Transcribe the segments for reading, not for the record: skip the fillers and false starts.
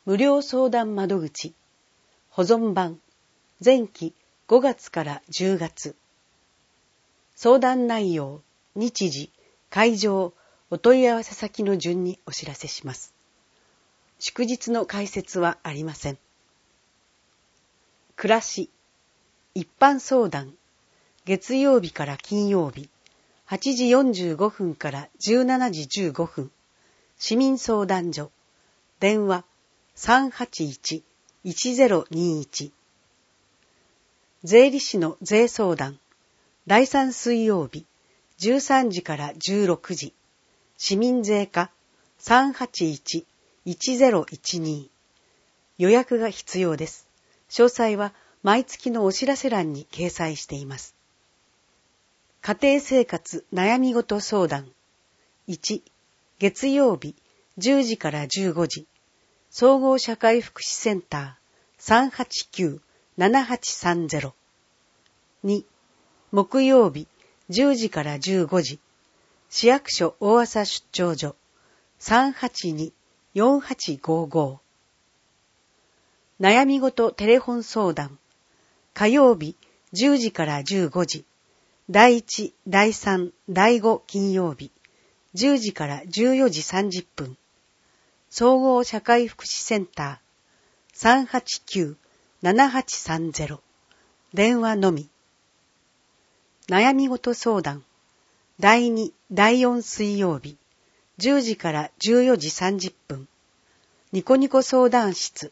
無料相談窓口保存版前期5月から10月相談内容、日時、会場、お問い合わせ先の順にお知らせします。祝日の解説はありません。暮らし一般相談月曜日から金曜日8時45分から17時15分市民相談所電話381-1021税理士の税相談第3水曜日13時から16時市民税課381-1012予約が必要です。詳細は毎月のお知らせ欄に掲載しています。家庭生活悩み事相談1月曜日10時から15時総合社会福祉センター 389-7830 2木曜日10時から15時市役所大麻出張所 382-4855 悩み事テレフォン相談火曜日10時から15時第1、第3、第5金曜日10時から14時30分総合社会福祉センター 389-7830 電話のみ悩み事相談第2、第4水曜日10時から14時30分ニコニコ相談室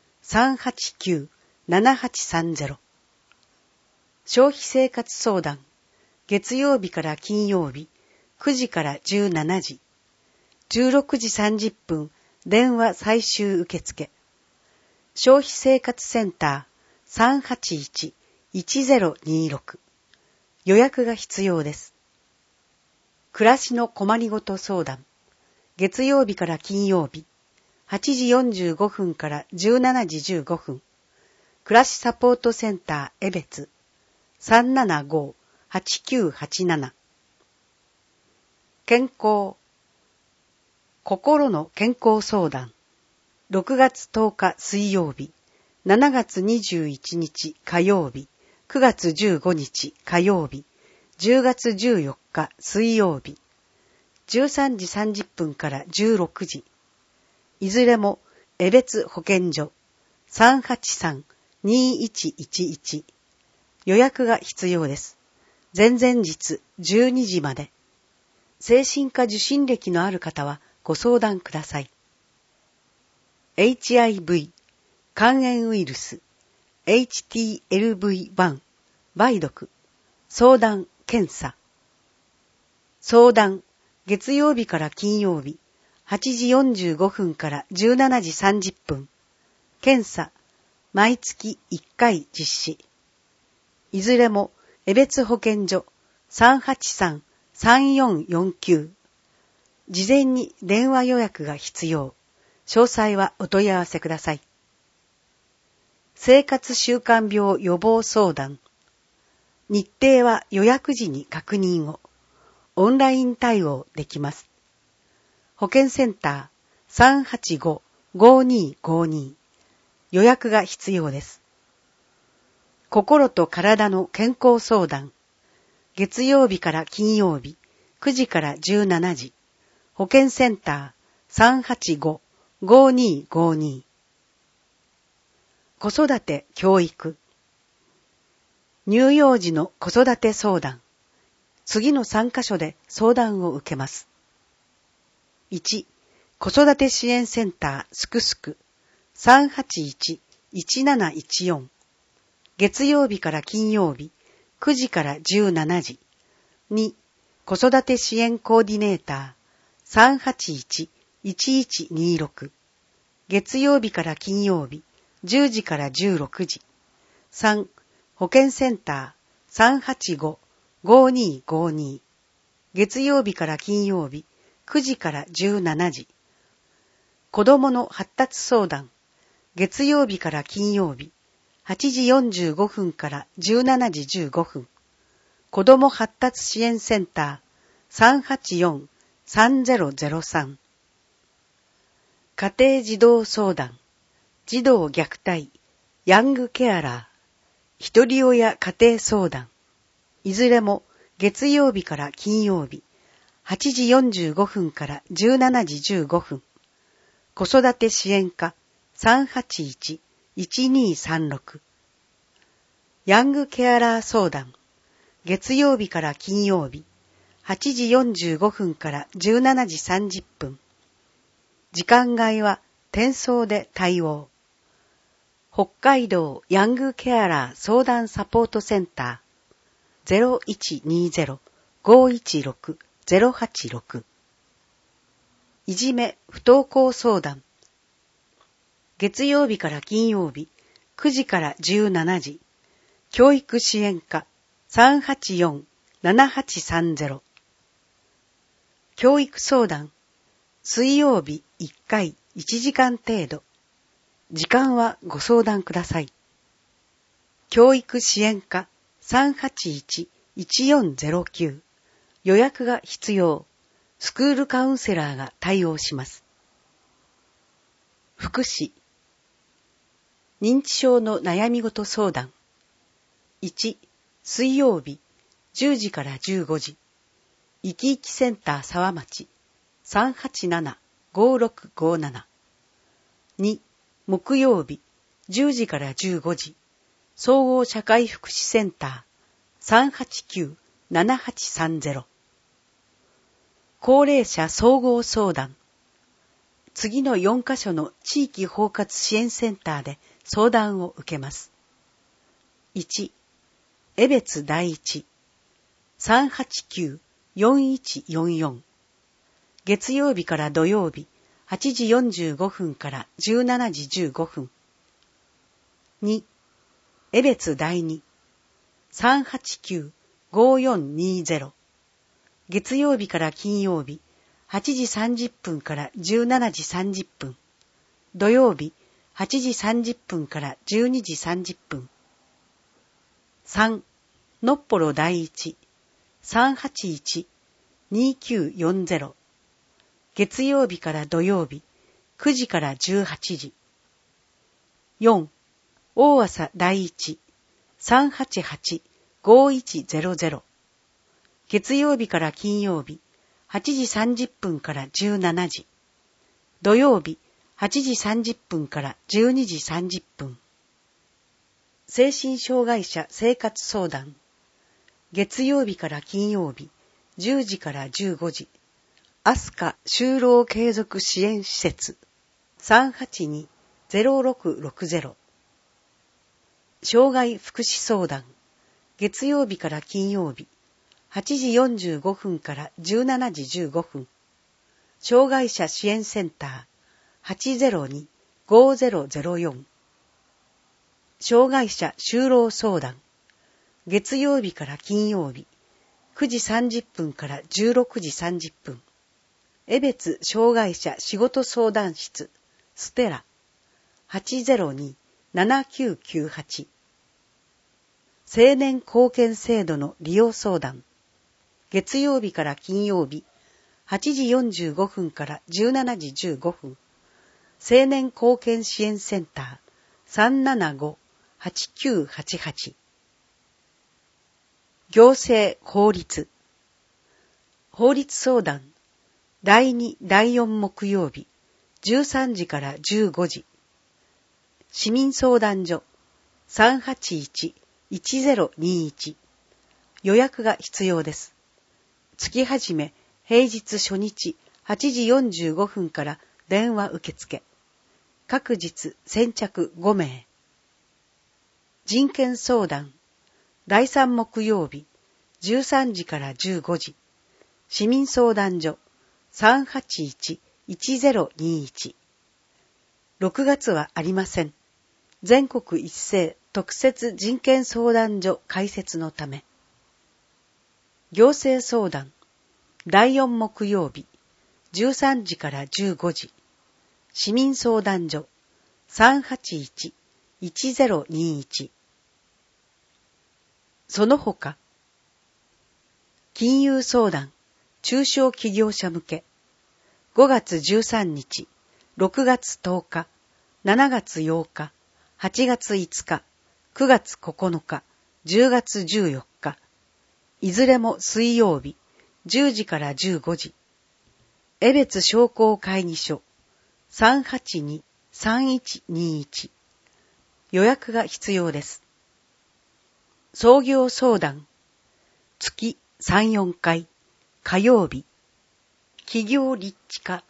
389-7830 消費生活相談月曜日から金曜日9時から17時16時30分電話最終受付消費生活センター 381-1026 予約が必要です。暮らしの困りごと相談月曜日から金曜日8時45分から17時15分暮らしサポートセンター江別 375-8987 健康心の健康相談6月10日水曜日7月21日火曜日9月15日火曜日10月14日水曜日13時30分から16時いずれも江別保健所 383-2111 予約が必要です。前々日12時まで精神科受診歴のある方はご相談ください。HIV 肝炎ウイルス HTLV1 梅毒相談検査相談月曜日から金曜日8時45分から17時30分検査毎月1回実施いずれも江別保健所 383-3449 事前に電話予約が必要詳細はお問い合わせください。生活習慣病予防相談日程は予約時に確認をオンライン対応できます。保健センター 385-5252 予約が必要です。心と体の健康相談月曜日から金曜日9時から17時保健センター 385-5252 子育て教育乳幼児の子育て相談次の3カ所で相談を受けます。1子育て支援センターすくすく 381-1714 月曜日から金曜日9時から17時2子育て支援コーディネーター 381-1126 月曜日から金曜日10時から16時3保健センター 385-5252 月曜日から金曜日9時から17時子どもの発達相談月曜日から金曜日8時45分から17時15分子ども発達支援センター 384-3003 家庭児童相談児童虐待、ヤングケアラー、一人親家庭相談、いずれも月曜日から金曜日、8時45分から17時15分、子育て支援課 381-1236、ヤングケアラー相談、月曜日から金曜日、8時45分から17時30分、時間外は転送で対応。北海道ヤングケアラー相談サポートセンター 0120-516-086 いじめ不登校相談月曜日から金曜日9時から17時教育支援課 384-7830 教育相談水曜日1回1時間程度時間はご相談ください。教育支援課 381-1409 予約が必要。スクールカウンセラーが対応します。福祉認知症の悩み事相談1水曜日10時から15時いきいきセンター沢町 387-5657 2木曜日10時から15時総合社会福祉センター 389-7830 高齢者総合相談次の4カ所の地域包括支援センターで相談を受けます。1江別第一 389-4144 月曜日から土曜日8時45分から17時15分。2. 江別第二 389-5420 月曜日から金曜日8時30分から17時30分。土曜日8時30分から12時30分。3. のっぽろ第一 381-2940 月曜日から土曜日9時から18時。4. 大朝第一 388-5100 月曜日から金曜日8時30分から17時。土曜日8時30分から12時30分。精神障害者生活相談月曜日から金曜日10時から15時アスカ就労継続支援施設 382-0660 障害福祉相談月曜日から金曜日8時45分から17時15分障害者支援センター 802-5004 障害者就労相談月曜日から金曜日9時30分から16時30分江別障害者仕事相談室ステラ 802-7998 青年貢献制度の利用相談月曜日から金曜日8時45分から17時15分青年貢献支援センター 375-8988 行政法律相談第2、第4木曜日13時から15時市民相談所 381-1021 予約が必要です。月始め平日初日8時45分から電話受付各日先着5名人権相談第3木曜日13時から15時市民相談所 381-1021 6月はありません。全国一斉特設人権相談所開設のため行政相談第4木曜日13時から15時市民相談所 381-1021 その他金融相談中小企業者向け5月13日6月10日 7月8日、8月5日、9月9日、10月14日、いずれも水曜日、10時から15時。江別商工会議所 382-3121。予約が必要です。創業相談、月3、4回、火曜日。企業立地課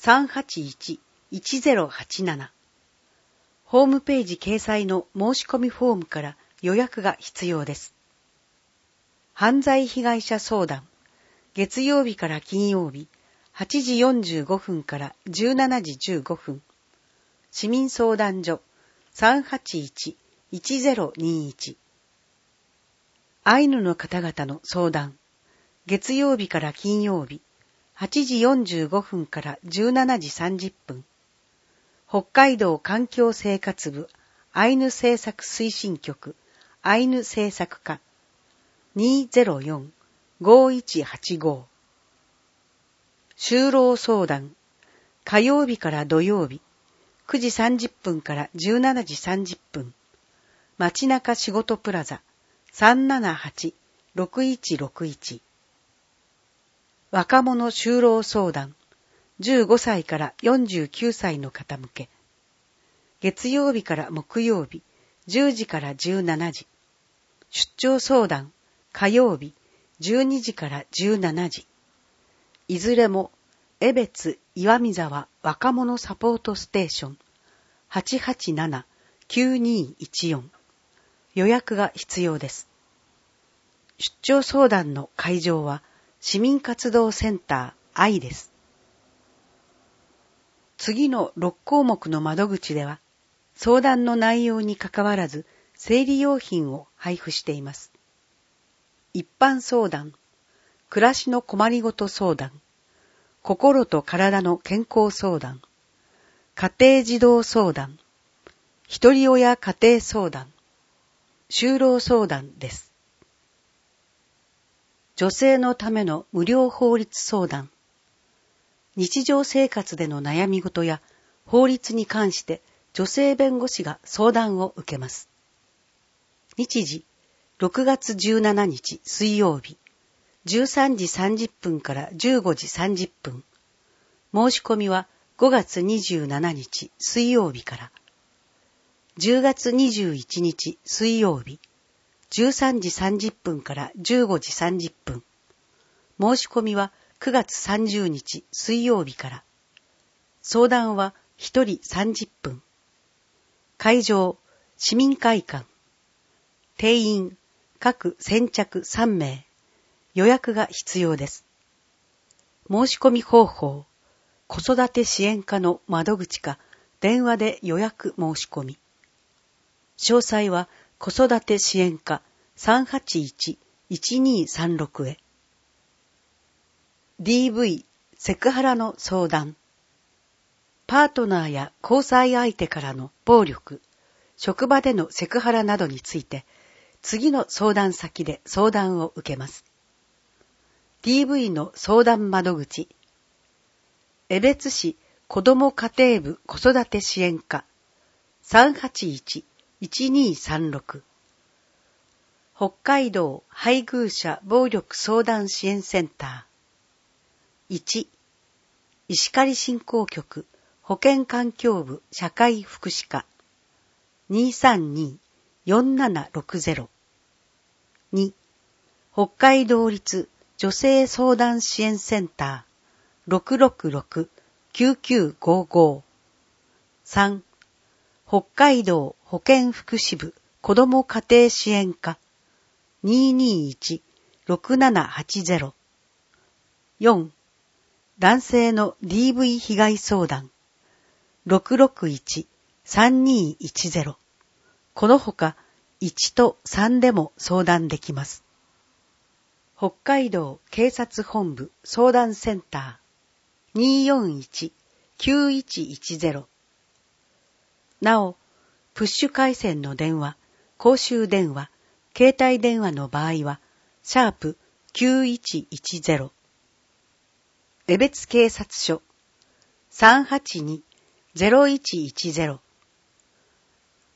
381-1087。ホームページ掲載の申し込みフォームから予約が必要です。犯罪被害者相談、月曜日から金曜日、8時45分から17時15分。市民相談所 381-1021。アイヌの方々の相談、月曜日から金曜日、8時45分から17時30分。北海道環境生活部アイヌ政策推進局アイヌ政策課 204-5185。就労相談、火曜日から土曜日、9時30分から17時30分。街中仕事プラザ 378-6161。若者就労相談、15歳から49歳の方向け。月曜日から木曜日、10時から17時。出張相談、火曜日、12時から17時。いずれも、江別岩見沢若者サポートステーション 887-9214。予約が必要です。出張相談の会場は、市民活動センター愛です。次の6項目の窓口では、相談の内容にかかわらず、生理用品を配布しています。一般相談、暮らしの困りごと相談、心と体の健康相談、家庭児童相談、一人親家庭相談、就労相談です。女性のための無料法律相談、日常生活での悩み事や法律に関して女性弁護士が相談を受けます。日時、6月17日水曜日、13時30分から15時30分。申し込みは5月27日水曜日から。10月21日水曜日、13時30分から15時30分。申し込みは9月30日水曜日から。相談は1人30分。会場、市民会館。定員、各先着3名。予約が必要です。申し込み方法、子育て支援課の窓口か電話で予約申し込み。詳細は子育て支援課 381-1236 へ。DV、セクハラの相談。パートナーや交際相手からの暴力、職場でのセクハラなどについて、次の相談先で相談を受けます。DV の相談窓口。江別市子ども家庭部子育て支援課 381-1236。北海道配偶者暴力相談支援センター。1、石狩振興局保健環境部社会福祉課 232-4760。2、北海道立女性相談支援センター 666-9955。3、北海道保健福祉部子ども家庭支援課 221-6780。4、男性の DV 被害相談 661-3210。このほか1と3でも相談できます。北海道警察本部相談センター 241-9110。なお、プッシュ回線の電話、公衆電話、携帯電話の場合は、#9110。江別警察署 382-0110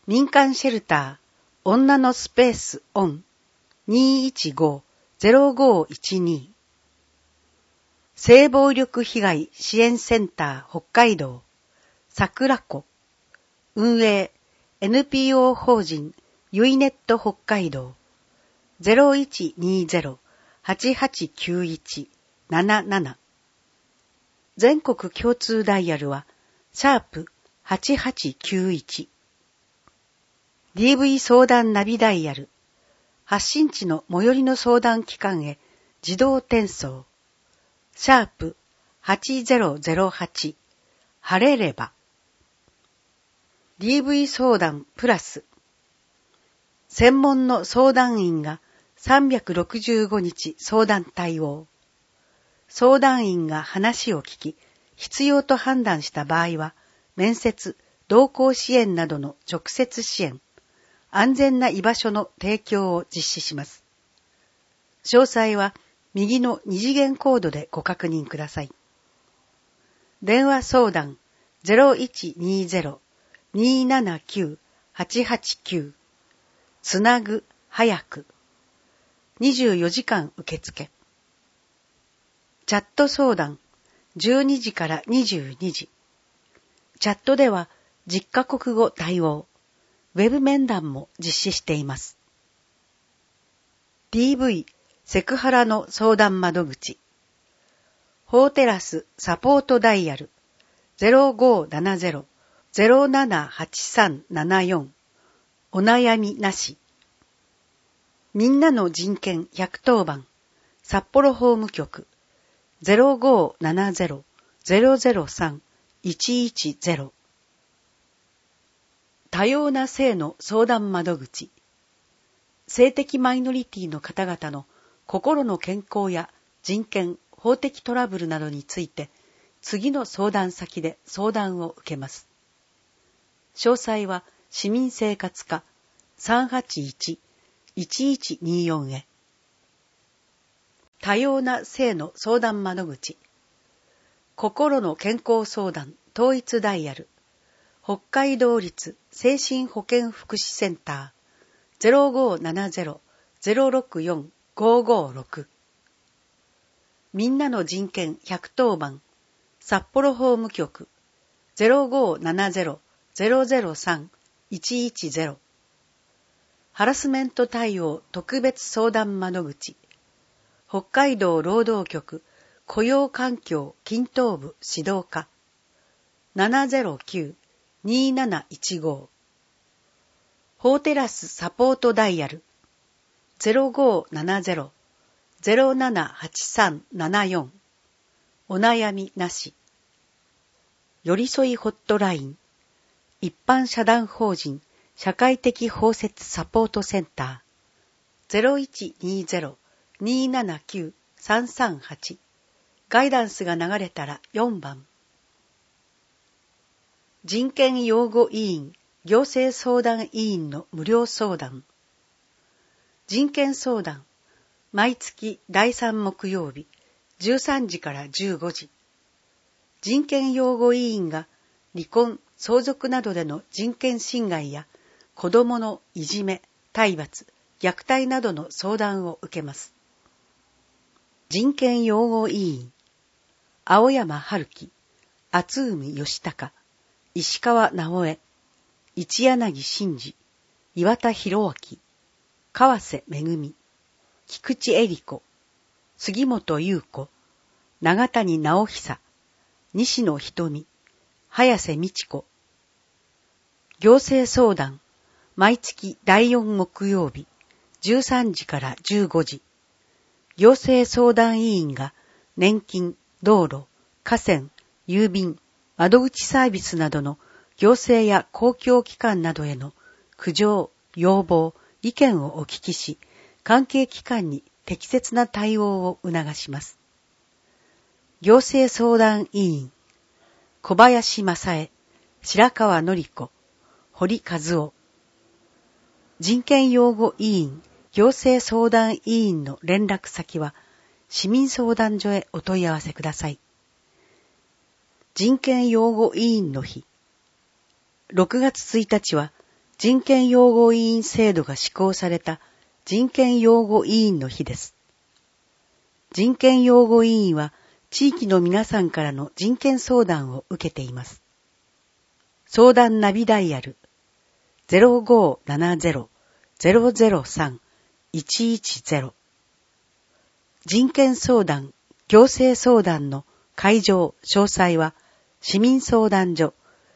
民間シェルター、女のスペースオン、215-0512。性暴力被害支援センター北海道、桜子、運営、NPO 法人ユイネット北海道、0120-8891-77。全国共通ダイヤルは、#8891。DV 相談ナビダイヤル、発信地の最寄りの相談機関へ自動転送、#8008、晴れれば。DV 相談プラス、専門の相談員が365日相談対応。相談員が話を聞き、必要と判断した場合は、面接、同行支援などの直接支援、安全な居場所の提供を実施します。詳細は右の二次元コードでご確認ください。電話相談 0120-279-889 つなぐ早く24時間受付。チャット相談12時から22時。チャットでは10カ国語対応。ウェブ面談も実施しています。DV、セクハラの相談窓口。法テラスサポートダイヤル 0570-078374。お悩みなし。みんなの人権110番。札幌法務局 0570-003-110。多様な性の相談窓口。性的マイノリティの方々の心の健康や人権、法的トラブルなどについて、次の相談先で相談を受けます。詳細は市民生活課 381-1124 へ。多様な性の相談窓口。心の健康相談統一ダイヤル。北海道立精神保健福祉センター 0570-064-556。みんなの人権110番。札幌法務局 0570-003-110。ハラスメント対応特別相談窓口。北海道労働局雇用環境均等部指導課 709-2715。法テラスサポートダイヤル 0570-078374。お悩みなし。寄り添いホットライン。一般社団法人社会的包摂サポートセンター 0120-279-338。ガイダンスが流れたら4番。人権擁護委員行政相談委員の無料相談。人権相談、毎月第3木曜日、13時から15時。人権擁護委員が離婚、相続などでの人権侵害や子どものいじめ、体罰、虐待などの相談を受けます。人権擁護委員、青山春樹、厚海義孝、石川直江、一柳真二、岩田博明、川瀬めぐみ、菊池恵里子、杉本優子、長谷直久、西野瞳、早瀬美智子。行政相談、毎月第4木曜日、13時から15時。行政相談委員が年金、道路、河川、郵便、窓口サービスなどの行政や公共機関などへの苦情、要望、意見をお聞きし、関係機関に適切な対応を促します。行政相談委員、小林正恵、白川典子、堀和夫。人権擁護委員、行政相談委員の連絡先は、市民相談所へお問い合わせください。人権擁護委員の日。6月1日は、 人権擁護委員制度が施行された人権擁護委員の日です。人権擁護委員は地域の皆さんからの人権相談を受けています。相談ナビダイヤル 0570-003-110 人権相談、行政相談の会場詳細は市民相談所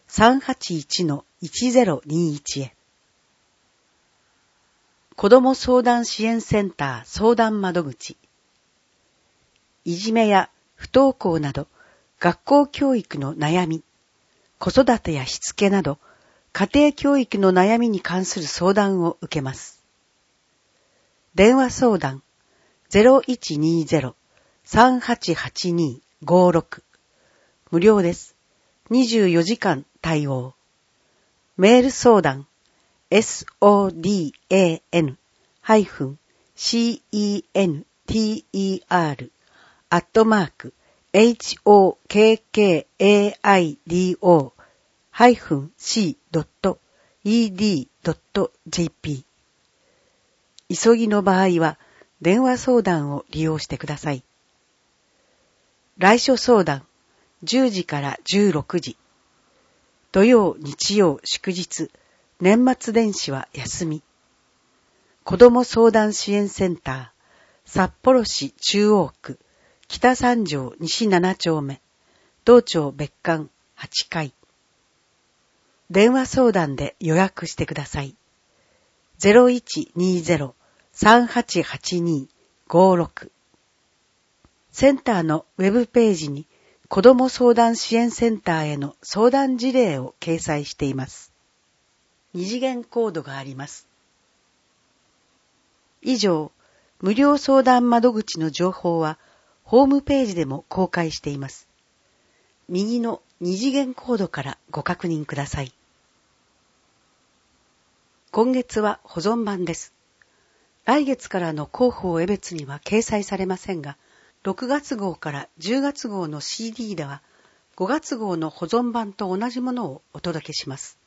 381-1021 へ。子ども相談支援センター相談窓口。いじめや不登校など学校教育の悩み、子育てやしつけなど家庭教育の悩みに関する相談を受けます。電話相談 0120-388256 無料です。24時間対応。メール相談 soder-hokkaido-c.ed.jp 急ぎの場合は電話相談を利用してください。来所相談10時から16時。土曜、日曜、祝日、年末年始は休み。子ども相談支援センター、札幌市中央区、北三条西7丁目、道庁別館8階。電話相談で予約してください。0120-388256 センターのウェブページに子ども相談支援センターへの相談事例を掲載しています。二次元コードがあります。以上、無料相談窓口の情報はホームページでも公開しています。右の二次元コードからご確認ください。今月は保存版です。来月からの広報江別には掲載されませんが、6月号から10月号の CD では5月号の保存版と同じものをお届けします。